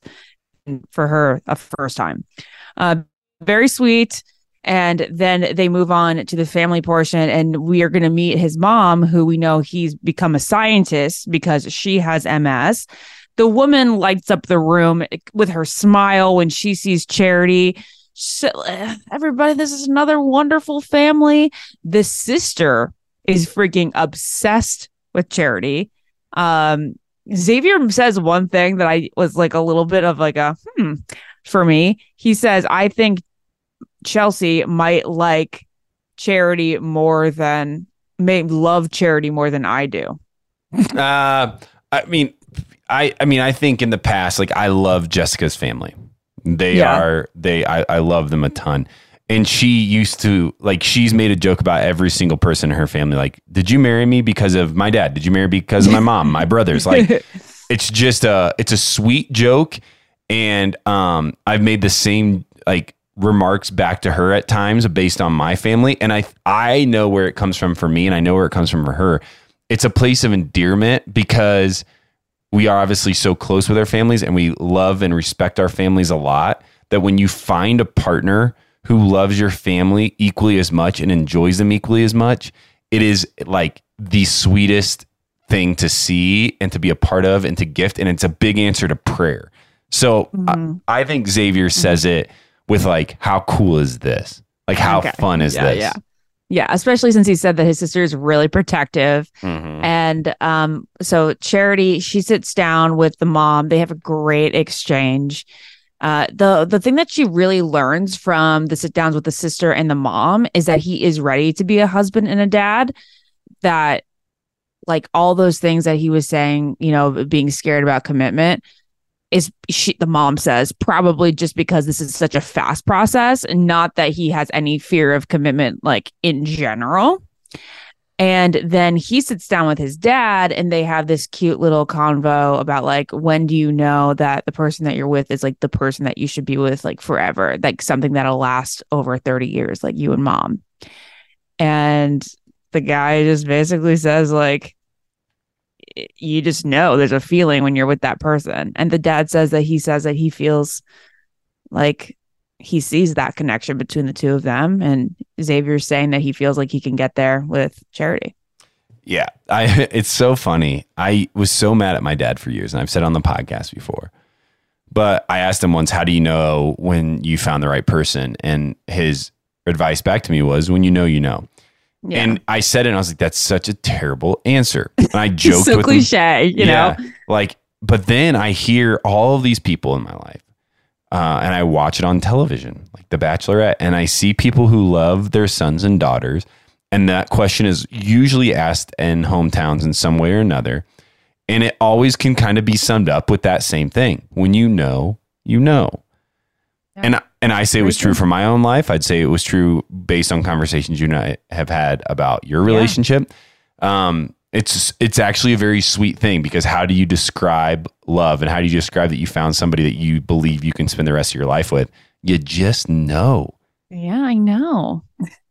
for her, a first time. Uh, very sweet. And then they move on to the family portion, and we are going to meet his mom, who we know he's become a scientist because she has M S. The woman lights up the room with her smile when she sees Charity. So, everybody, this is another wonderful family. The sister is freaking obsessed with Charity. Um, Xavier says one thing that I was like a little bit of like a hmm for me. He says, I think Chelsea might like Charity more than, may love Charity more than I do. uh, I mean, I, I mean, I think in the past, like I love Jessica's family. They Yeah. are, they, I, I love them a ton. And she used to, like, she's made a joke about every single person in her family. Like, did you marry me because of my dad? Did you marry me because of my mom, my brothers? Like, it's just a, it's a sweet joke. And um, I've made the same, like, remarks back to her at times based on my family. And I, I know where it comes from for me, and I know where it comes from for her. It's a place of endearment because we are obviously so close with our families and we love and respect our families a lot, that when you find a partner who loves your family equally as much and enjoys them equally as much, it is like the sweetest thing to see and to be a part of and to gift. And it's a big answer to prayer. So Mm-hmm. I, I think Xavier says it with like, how cool is this? Like, how Okay. fun is Yeah, this? yeah. Yeah, especially since he said that his sister is really protective. Mhm. And um, so Charity, she sits down with the mom. They have a great exchange. Uh, the the thing that she really learns from the sit downs with the sister and the mom is that he is ready to be a husband and a dad. That like all those things that he was saying, you know, being scared about commitment, is she, the mom says, probably just because this is such a fast process, and not that he has any fear of commitment, like in general. And then he sits down with his dad and they have this cute little convo about like, when do you know that the person that you're with is like the person that you should be with like forever, like something that'll last over thirty years, like you and mom. And the guy just basically says like, you just know there's a feeling when you're with that person. And the dad says that he says that he feels like he sees that connection between the two of them. And Xavier's saying that he feels like he can get there with Charity. Yeah, I. It's so funny. I was so mad at my dad for years, and I've said on the podcast before. But I asked him once, how do you know when you found the right person? And his advice back to me was, when you know, you know. Yeah. And I said it, and I was like, that's such a terrible answer. And I joked so with cliche, him. you yeah, know? Like, but then I hear all of these people in my life. Uh, and I watch it on television, like The Bachelorette, and I see people who love their sons and daughters. And that question is usually asked in hometowns in some way or another. And it always can kind of be summed up with that same thing. When you know, you know. Yeah. And, and I say it was true for my own life. I'd say it was true based on conversations you and I have had about your relationship. Yeah. Um, It's it's actually a very sweet thing, because how do you describe love, and how do you describe that you found somebody that you believe you can spend the rest of your life with? You just know. Yeah, I know.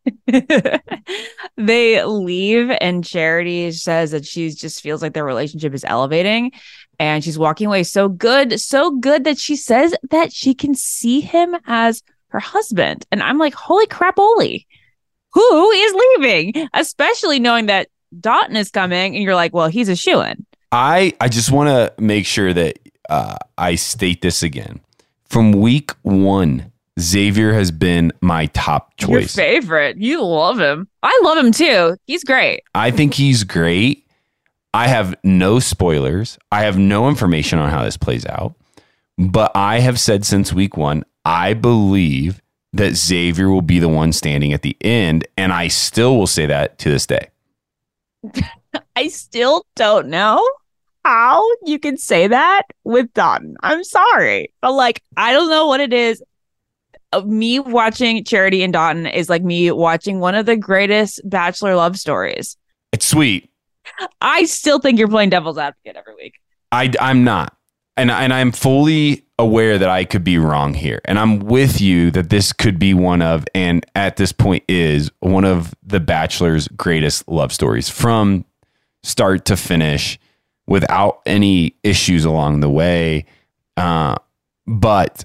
They leave and Charity says that she just feels like their relationship is elevating, and she's walking away so good, so good that she says that she can see him as her husband. And I'm like, holy crap, Oli, who is leaving? Especially knowing that Dotun is coming, and you're like, well, he's a shoo-in. I, I just want to make sure that uh, I state this again. From week one, Xavier has been my top choice. Your favorite. You love him. I love him too. He's great. I think he's great. I have no spoilers. I have no information on how this plays out. But I have said since week one, I believe that Xavier will be the one standing at the end. And I still will say that to this day. I still don't know how you can say that with Dotun. I'm sorry. But like, I don't know what it is. Of me watching Charity and Dotun is like me watching one of the greatest Bachelor love stories. It's sweet. I still think you're playing devil's advocate every week. I, I'm not. And, and I'm fully aware that I could be wrong here. And I'm with you that this could be one of, and at this point is, one of the Bachelor's greatest love stories from start to finish without any issues along the way. Uh, but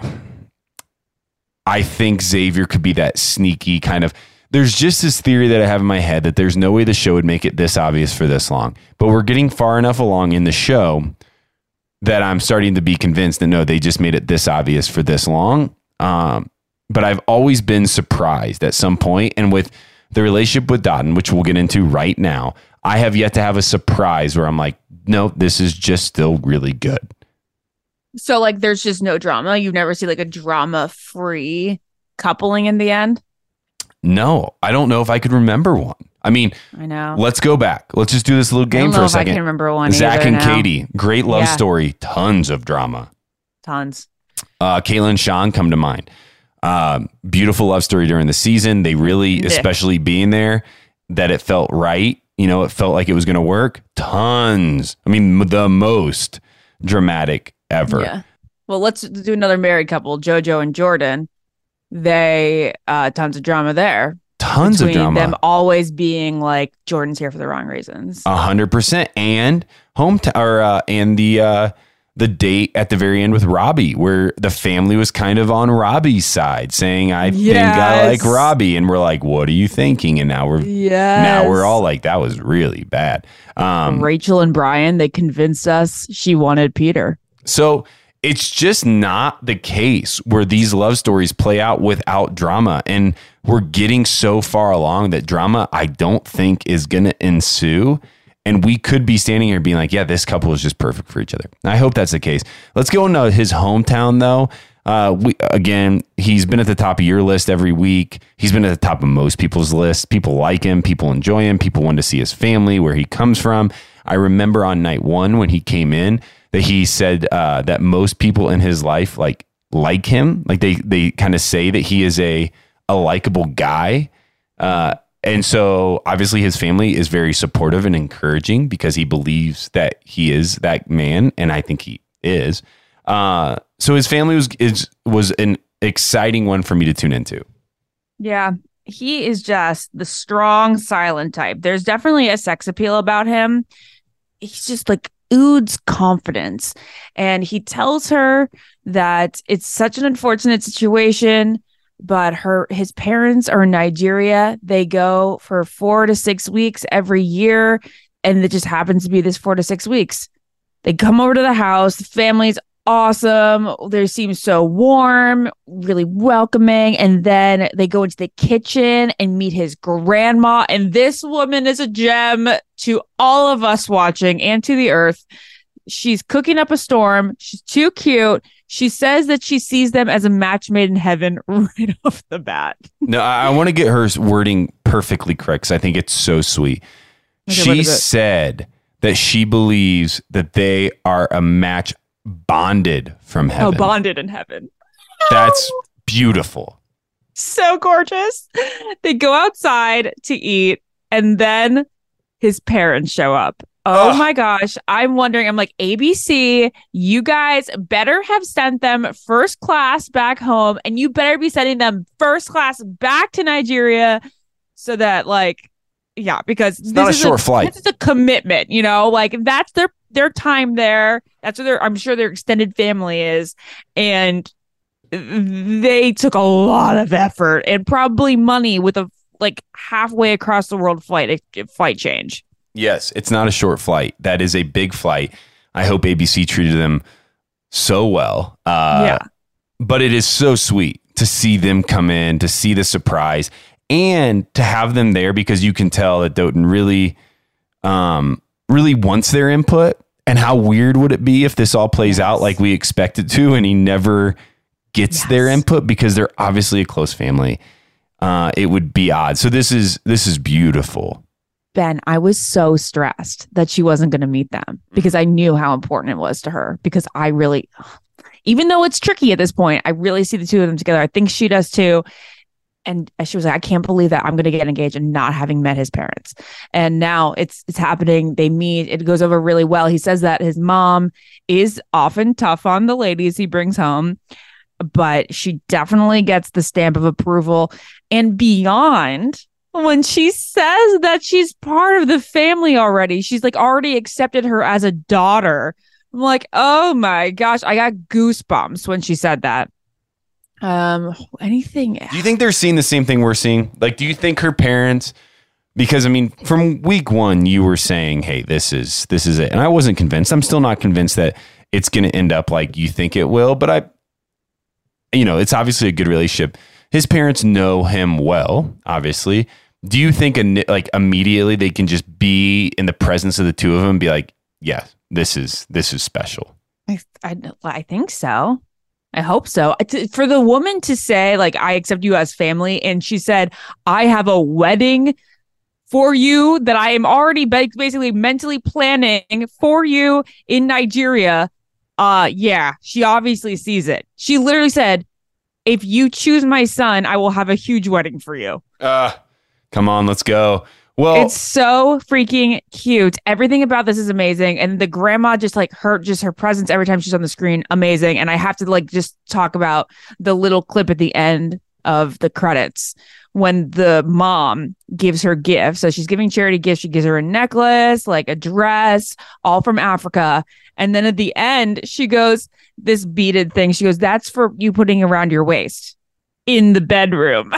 I think Xavier could be that sneaky kind of, there's just this theory that I have in my head that there's no way the show would make it this obvious for this long, but we're getting far enough along in the show that I'm starting to be convinced that no, they just made it this obvious for this long. Um, but I've always been surprised at some point. And with the relationship with Dotun, which we'll get into right now, I have yet to have a surprise where I'm like, no, this is just still really good. So like, there's just no drama. You've never seen like a drama-free coupling in the end? No, I don't know if I could remember one. I mean, I know. Let's go back. Let's just do this little game I don't for know a if second. I can remember one. Zach and now. Katie, great love Yeah. story, tons of drama. Tons. Uh, Kayla and Sean come to mind. Um, beautiful love story during the season. They really, Yeah. especially being there, that it felt right. You know, it felt like it was going to work. Tons. I mean, the most dramatic ever. Yeah. Well, let's do another married couple, JoJo and Jordan. They, uh, tons of drama there. Tons of Between drama. them always being like, Jordan's here for the wrong reasons. A hundred percent. And home t- or uh, and the uh, the date at the very end with Robbie, where the family was kind of on Robbie's side, saying, "I think I like Yes. Robbie," and we're like, "What are you thinking?" And now we're Yes. now we're all like, "That was really bad." Um, Rachel and Brian, they convinced us she wanted Peter. So it's just not the case where these love stories play out without drama. And we're getting so far along that drama, I don't think, is going to ensue. And we could be standing here being like, yeah, this couple is just perfect for each other. I hope that's the case. Let's go into his hometown, though. Uh, we, again, he's been at the top of your list every week. He's been at the top of most people's lists. People like him. People enjoy him. People want to see his family, where he comes from. I remember on night one when he came in that he said uh, that most people in his life like like him. Like they they kind of say that he is a a likable guy. Uh, And so obviously his family is very supportive and encouraging because he believes that he is that man. And I think he is. Uh, so his family was, is, was an exciting one for me to tune into. Yeah. He is just the strong, silent type. There's definitely a sex appeal about him. He's just like oozes confidence. And he tells her that it's such an unfortunate situation, but her his parents are in Nigeria. They go for four to six weeks every year. And it just happens to be this four to six weeks. They come over to the house. The family's awesome. They seem so warm, really welcoming. And then they go into the kitchen and meet his grandma. And this woman is a gem to all of us watching and to the earth. She's cooking up a storm. She's too cute. She says that she sees them as a match made in heaven right off the bat. No, I, I want to get her wording perfectly correct because I think it's so sweet. Okay, she said that she believes that they are a match bonded from heaven. Oh, bonded in heaven. That's beautiful. So gorgeous. They go outside to eat, and then his parents show up. Oh Ugh. my gosh. I'm wondering, I'm like, A B C, you guys better have sent them first class back home, and you better be sending them first class back to Nigeria so that, like, yeah, because it's not a short a, flight. This is a commitment, you know, like that's their their time there. That's where their, I'm sure their extended family is. And they took a lot of effort and probably money with a like halfway across the world flight, a flight change. Yes, it's not a short flight. That is a big flight. I hope A B C treated them so well. Uh, yeah. But it is so sweet to see them come in, to see the surprise, and to have them there because you can tell that Doughton really, um, really wants their input. And how weird would it be if this all plays yes. out like we expect it to, and he never gets yes. their input because they're obviously a close family. Uh, it would be odd. So this is this is beautiful. Ben, I was so stressed that she wasn't going to meet them because I knew how important it was to her. Because I really, even though it's tricky at this point, I really see the two of them together. I think she does too. And she was like, I can't believe that I'm going to get engaged and not having met his parents. And now it's it's happening. They meet. It goes over really well. He says that his mom is often tough on the ladies he brings home, but she definitely gets the stamp of approval and beyond. When she says that she's part of the family already, she's like already accepted her as a daughter. I'm like, oh my gosh, I got goosebumps when she said that. Um, anything? Do you think they're seeing the same thing we're seeing? Like, do you think her parents? Because I mean, from week one, you were saying, "Hey, this is this is it," and I wasn't convinced. I'm still not convinced that it's going to end up like you think it will. But I, you know, it's obviously a good relationship. His parents know him well, obviously. Do you think like immediately they can just be in the presence of the two of them and be like, "Yeah, this is this is special"? I I, I think so. I hope so. For the woman to say, like, I accept you as family, and she said, I have a wedding for you that I am already basically mentally planning for you in Nigeria. Uh, yeah, she obviously sees it. She literally said, if you choose my son, I will have a huge wedding for you. Uh, come on, let's go. Well, it's so freaking cute. Everything about this is amazing. And the grandma, just like her, just her presence every time she's on the screen, amazing. And I have to like just talk about the little clip at the end of the credits when the mom gives her gifts. So she's giving Charity gifts. She gives her a necklace, like a dress, all from Africa. And then at the end, she goes, this beaded thing. She goes, that's for you putting around your waist in the bedroom.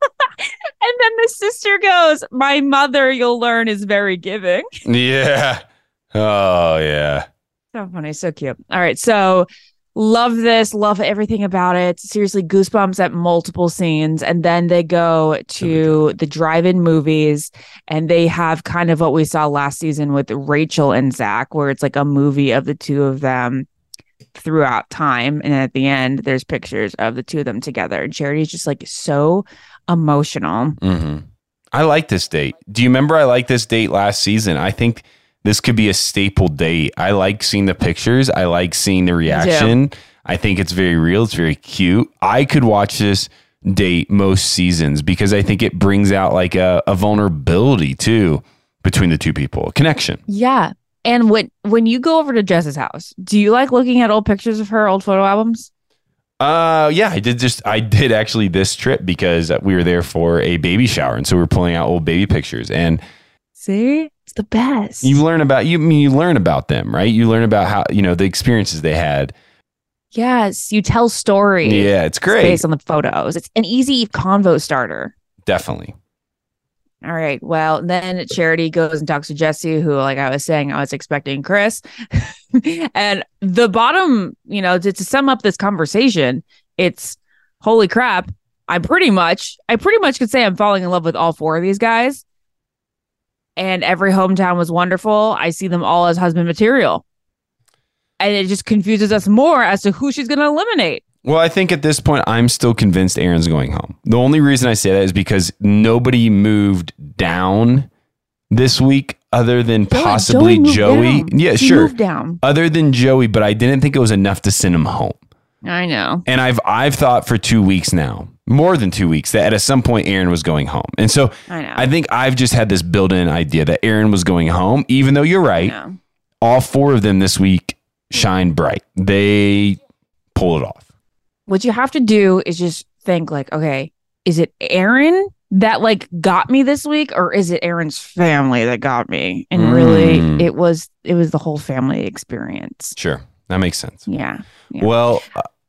And then the sister goes, my mother, you'll learn, is very giving. Yeah. Oh, yeah. So funny. So cute. All right. So love this. Love everything about it. Seriously, goosebumps at multiple scenes. And then they go to the drive-in movies and they have kind of what we saw last season with Rachel and Zach, where it's like a movie of the two of them throughout time. And at the end, there's pictures of the two of them together. And Charity's just like so emotional. Mm-hmm. I like this date. Do you remember I liked this date last season? I think this could be a staple date. I like seeing the pictures. I like seeing the reaction. I think it's very real. It's very cute. I could watch this date most seasons because I think it brings out like a, a vulnerability too between the two people, a connection. Yeah. And when when you go over to Jess's house, do you like looking at old pictures of her, old photo albums? Uh, yeah, I did just, I did actually this trip because we were there for a baby shower. And so we were pulling out old baby pictures and see, it's the best. You learn about, you I mean, you learn about them, right? You learn about how, you know, the experiences they had. Yes. You tell stories. Yeah, it's great. Based on the photos. It's an easy convo starter. Definitely. All right. Well, then Charity goes and talks to Jesse, who, like I was saying, I was expecting Chris. And the bottom, you know, to, to sum up this conversation, it's holy crap. I pretty much, I pretty much could say I'm falling in love with all four of these guys. And every hometown was wonderful. I see them all as husband material. And it just confuses us more as to who she's going to eliminate. Well, I think at this point, I'm still convinced Aaron's going home. The only reason I say that is because nobody moved down this week other than yeah, possibly Joey. Joey. Yeah, she sure. Moved down. Other than Joey, but I didn't think it was enough to send him home. I know. And I've I've thought for two weeks now, more than two weeks, that at some point Aaron was going home. And so I know. I think I've just had this built-in idea that Aaron was going home, even though you're right. All four of them this week shine bright. They pull it off. What you have to do is just think like, okay, is it Aaron that like got me this week, or is it Aaron's family that got me? And mm. really, it was it was the whole family experience. Sure, that makes sense. Yeah. yeah. Well,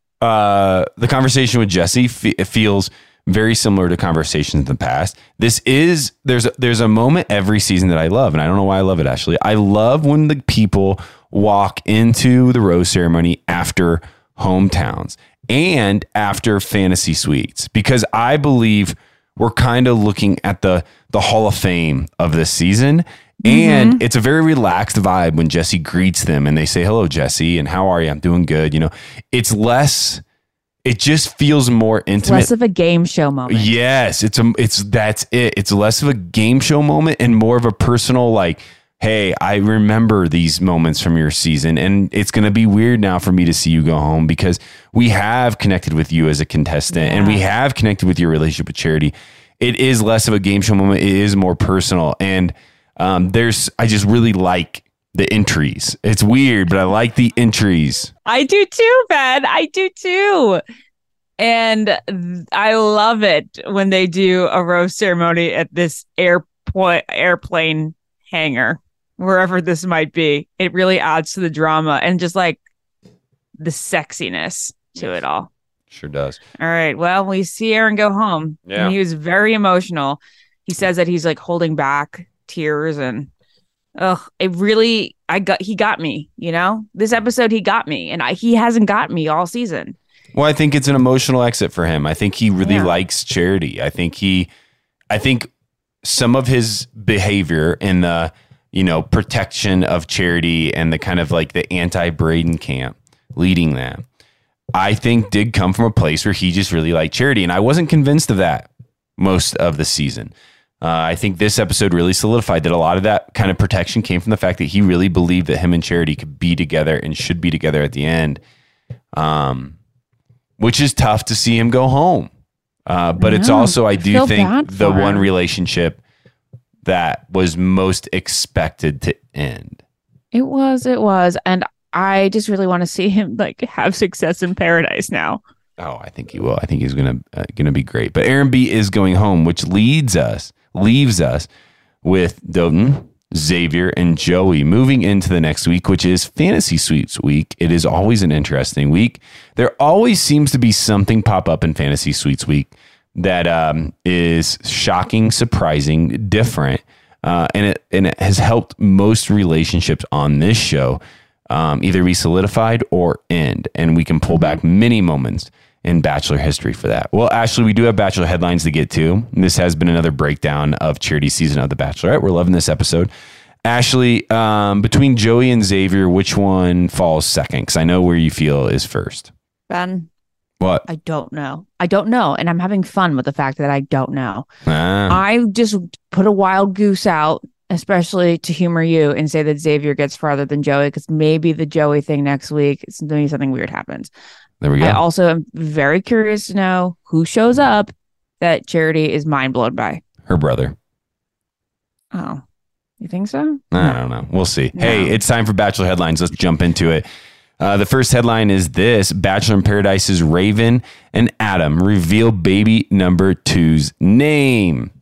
uh, the conversation with Jesse fe- it feels very similar to conversations in the past. This is there's a, there's a moment every season that I love, and I don't know why I love it. Actually, I love when the people walk into the rose ceremony after hometowns and after fantasy suites, because I believe we're kind of looking at the the Hall of Fame of this season. And mm-hmm. it's a very relaxed vibe when Jesse greets them and they say, hello, Jesse, and how are you? I'm doing good. You know, it's less, it just feels more intimate. It's less of a game show moment. Yes, it's a, it's, that's it. It's less of a game show moment and more of a personal, like, hey, I remember these moments from your season, and it's going to be weird now for me to see you go home because we have connected with you as a contestant yeah. and we have connected with your relationship with Charity. It is less of a game show moment. It is more personal. And um, there's, I just really like the entries. It's weird, but I like the entries. I do too, Ben. I do too. And I love it when they do a rose ceremony at this airport, airplane hangar. Wherever this might be, it really adds to the drama and just like the sexiness to it all. Sure does. All right. Well, we see Aaron go home. Yeah. And he was very emotional. He says that he's like holding back tears and oh, it really, I got, he got me, you know, this episode, he got me and I, he hasn't got me all season. Well, I think it's an emotional exit for him. I think he really yeah. likes Charity. I think he, I think some of his behavior in the, you know, protection of Charity and the kind of like the anti-Braden camp leading that, I think did come from a place where he just really liked Charity. And I wasn't convinced of that most of the season. Uh, I think this episode really solidified that a lot of that kind of protection came from the fact that he really believed that him and Charity could be together and should be together at the end. Um, which is tough to see him go home. Uh, but it's also, I do think, the one relationship that was most expected to end. It was, it was. And I just really want to see him like have success in paradise now. Oh, I think he will. I think he's going to uh, going to be great. But Aaron B is going home, which leads us, leaves us with Doten, Xavier, and Joey moving into the next week, which is Fantasy Suites week. It is always an interesting week. There always seems to be something pop up in Fantasy Suites week that um, is shocking, surprising, different, uh, and it and it has helped most relationships on this show um, either be solidified or end. And we can pull back many moments in Bachelor history for that. Well, Ashley, we do have Bachelor headlines to get to. This has been another breakdown of Charity's season of The Bachelorette. We're loving this episode. Ashley, um, between Joey and Xavier, which one falls second? Because I know where you feel is first. Ben. What? I don't know. I don't know. And I'm having fun with the fact that I don't know. Ah. I just put a wild goose out, especially to humor you, and say that Xavier gets farther than Joey because maybe the Joey thing next week, maybe something weird happens. There we go. I also am very curious to know who shows up that Charity is mind blown by. Her brother. Oh, you think so? I don't know. We'll see. No. Hey, it's time for Bachelor headlines. Let's jump into it. Uh, the first headline is this: Bachelor in Paradise's Raven and Adam reveal baby number two's name.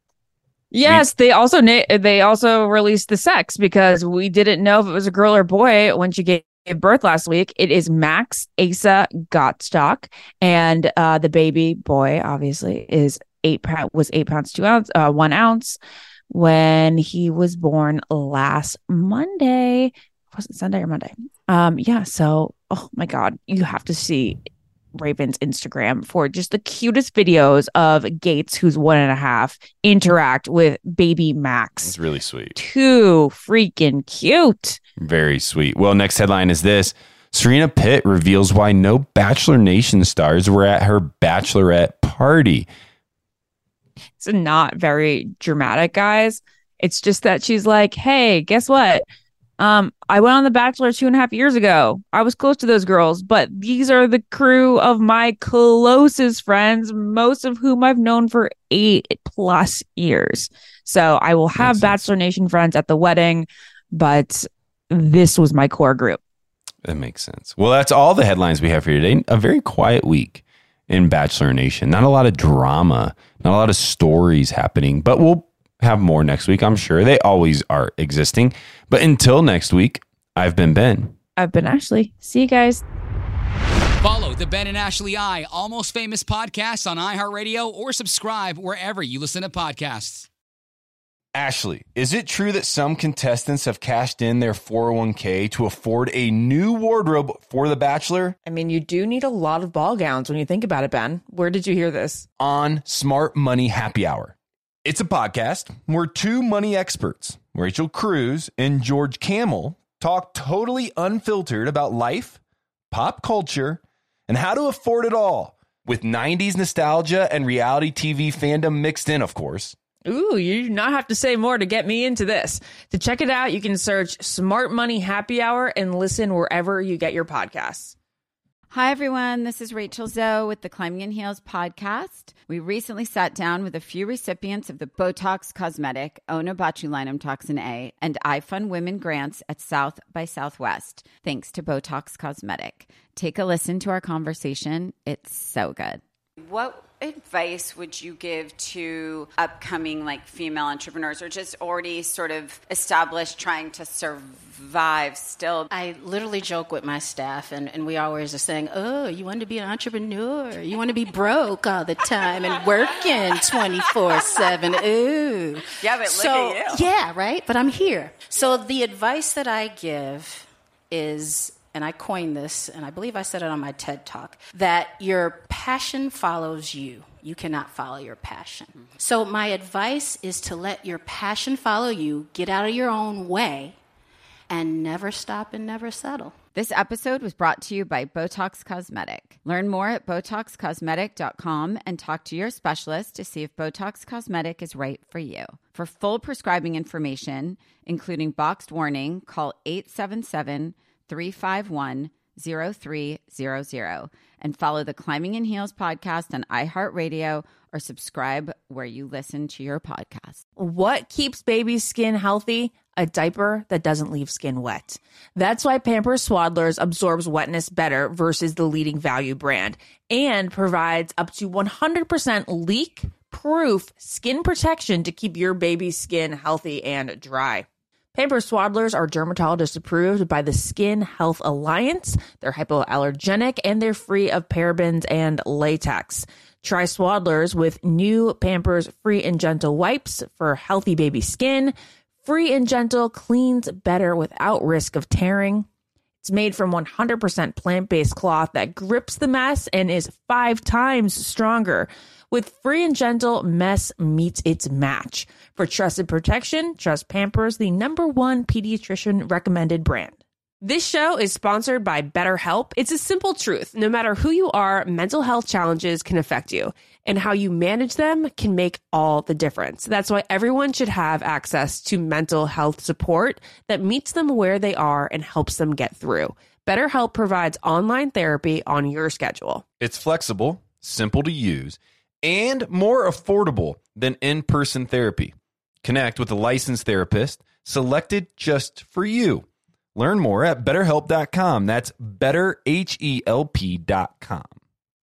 Yes, they also na- they also released the sex because we didn't know if it was a girl or boy when she gave birth last week. It is Max Asa Gottstock, and uh, the baby boy obviously is eight pound was eight pounds two ounce uh, one ounce when he was born last Monday. Was it Sunday or Monday? Um, yeah. So, oh my God, you have to see Raven's Instagram for just the cutest videos of Gates, who's one and a half, interact with baby Max. It's really sweet. Too freaking cute. Very sweet. Well, next headline is this: Serena Pitt reveals why no Bachelor Nation stars were at her bachelorette party. It's not very dramatic, guys. It's just that she's like, hey, guess what? Um, I went on The Bachelor two and a half years ago. I was close to those girls, but these are the crew of my closest friends, most of whom I've known for eight plus years. So I will have Makes Bachelor sense. Nation friends at the wedding, but this was my core group. That makes sense. Well, that's all the headlines we have for you today. A very quiet week in Bachelor Nation. Not a lot of drama, not a lot of stories happening, but we'll have more next week, I'm sure. They always are existing. But until next week, I've been Ben. I've been Ashley. See you guys. Follow the Ben and Ashley I Almost Famous podcast on iHeartRadio or subscribe wherever you listen to podcasts. Ashley, is it true that some contestants have cashed in their four oh one k to afford a new wardrobe for The Bachelor? I mean, you do need a lot of ball gowns when you think about it, Ben. Where did you hear this? On Smart Money Happy Hour. It's a podcast where two money experts, Rachel Cruz and George Camel, talk totally unfiltered about life, pop culture, and how to afford it all, with nineties nostalgia and reality T V fandom mixed in, of course. Ooh, you do not have to say more to get me into this. To check it out, you can search Smart Money Happy Hour and listen wherever you get your podcasts. Hi, everyone. This is Rachel Zoe with the Climbing in Heels podcast. We recently sat down with a few recipients of the Botox Cosmetic, Onabotulinum Toxin A, and iFund Women grants at South by Southwest, thanks to Botox Cosmetic. Take a listen to our conversation. It's so good. What advice would you give to upcoming like female entrepreneurs or just already sort of established trying to survive still? I literally joke with my staff and, and we always are saying, oh, you want to be an entrepreneur? You want to be broke all the time and working twenty-four seven. Ooh. Yeah, but look so, at you. Yeah, right? But I'm here. So the advice that I give is, and I coined this, and I believe I said it on my TED Talk, that your passion follows you. You cannot follow your passion. Mm-hmm. So my advice is to let your passion follow you, get out of your own way, and never stop and never settle. This episode was brought to you by Botox Cosmetic. Learn more at Botox Cosmetic dot com and talk to your specialist to see if Botox Cosmetic is right for you. For full prescribing information, including boxed warning, call eight seven seven, three five one, zero three zero zero and follow the Climbing in Heels podcast on iHeartRadio or subscribe where you listen to your podcast. What keeps baby's skin healthy? A diaper that doesn't leave skin wet. That's why Pampers Swaddlers absorbs wetness better versus the leading value brand and provides up to one hundred percent leak-proof skin protection to keep your baby's skin healthy and dry. Pampers Swaddlers are dermatologist approved by the Skin Health Alliance. They're hypoallergenic and they're free of parabens and latex. Try Swaddlers with new Pampers Free and Gentle wipes for healthy baby skin. Free and Gentle cleans better without risk of tearing. It's made from one hundred percent plant-based cloth that grips the mess and is five times stronger. With Free and Gentle, mess meets its match. For trusted protection, trust Pampers, the number one pediatrician recommended brand. This show is sponsored by BetterHelp. It's a simple truth. No matter who you are, mental health challenges can affect you, and how you manage them can make all the difference. That's why everyone should have access to mental health support that meets them where they are and helps them get through. BetterHelp provides online therapy on your schedule. It's flexible, simple to use, and more affordable than in-person therapy. Connect with a licensed therapist selected just for you. Learn more at better help dot com. That's better help dot com.